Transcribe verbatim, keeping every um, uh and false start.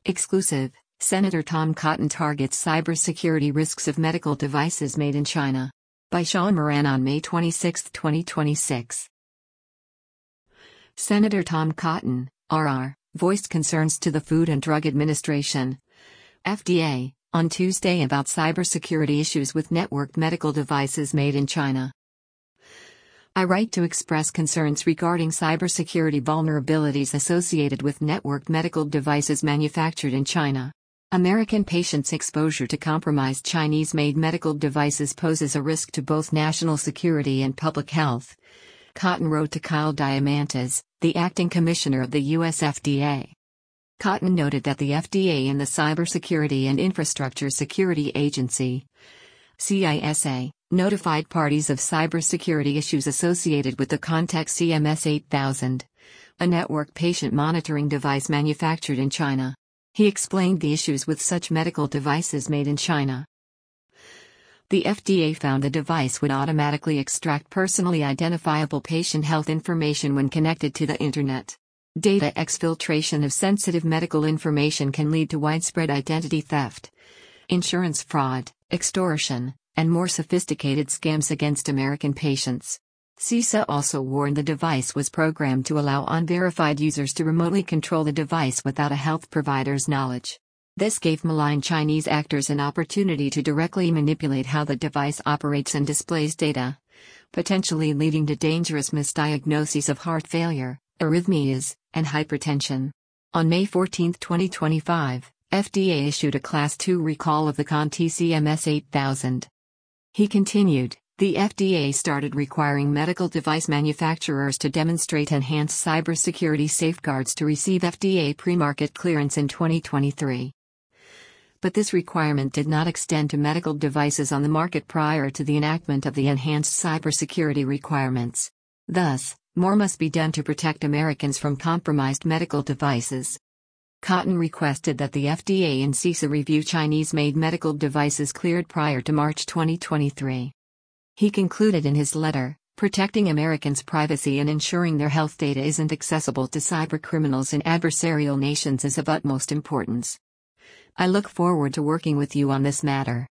Exclusive, Senator Tom Cotton targets cybersecurity risks of medical devices made in China. By Sean Moran on May twenty-sixth, twenty twenty-six. Senator Tom Cotton, R R, voiced concerns to the Food and Drug Administration, F D A, on Tuesday about cybersecurity issues with networked medical devices made in China. I write to express concerns regarding cybersecurity vulnerabilities associated with networked medical devices manufactured in China. American patients' exposure to compromised Chinese-made medical devices poses a risk to both national security and public health, Cotton wrote to Kyle Diamantis, the acting commissioner of the U S F D A. Cotton noted that the F D A and the Cybersecurity and Infrastructure Security Agency, C I S A, notified parties of cybersecurity issues associated with the Contact C M S eight thousand, a network patient monitoring device manufactured in China. He explained the issues with such medical devices made in China. The F D A found the device would automatically extract personally identifiable patient health information when connected to the Internet. Data exfiltration of sensitive medical information can lead to widespread identity theft, insurance fraud, extortion, and more sophisticated scams against American patients. C I S A also warned the device was programmed to allow unverified users to remotely control the device without a health provider's knowledge. This gave malign Chinese actors an opportunity to directly manipulate how the device operates and displays data, potentially leading to dangerous misdiagnoses of heart failure, arrhythmias, and hypertension. On May fourteenth, twenty twenty-five, F D A issued a Class two recall of the Conti C M S eight thousand. He continued, the F D A started requiring medical device manufacturers to demonstrate enhanced cybersecurity safeguards to receive F D A pre-market clearance in twenty twenty-three. But this requirement did not extend to medical devices on the market prior to the enactment of the enhanced cybersecurity requirements. Thus, more must be done to protect Americans from compromised medical devices. Cotton requested that the F D A and C I S A review Chinese-made medical devices cleared prior to March twenty twenty-three. He concluded in his letter, protecting Americans' privacy and ensuring their health data isn't accessible to cybercriminals in adversarial nations is of utmost importance. I look forward to working with you on this matter.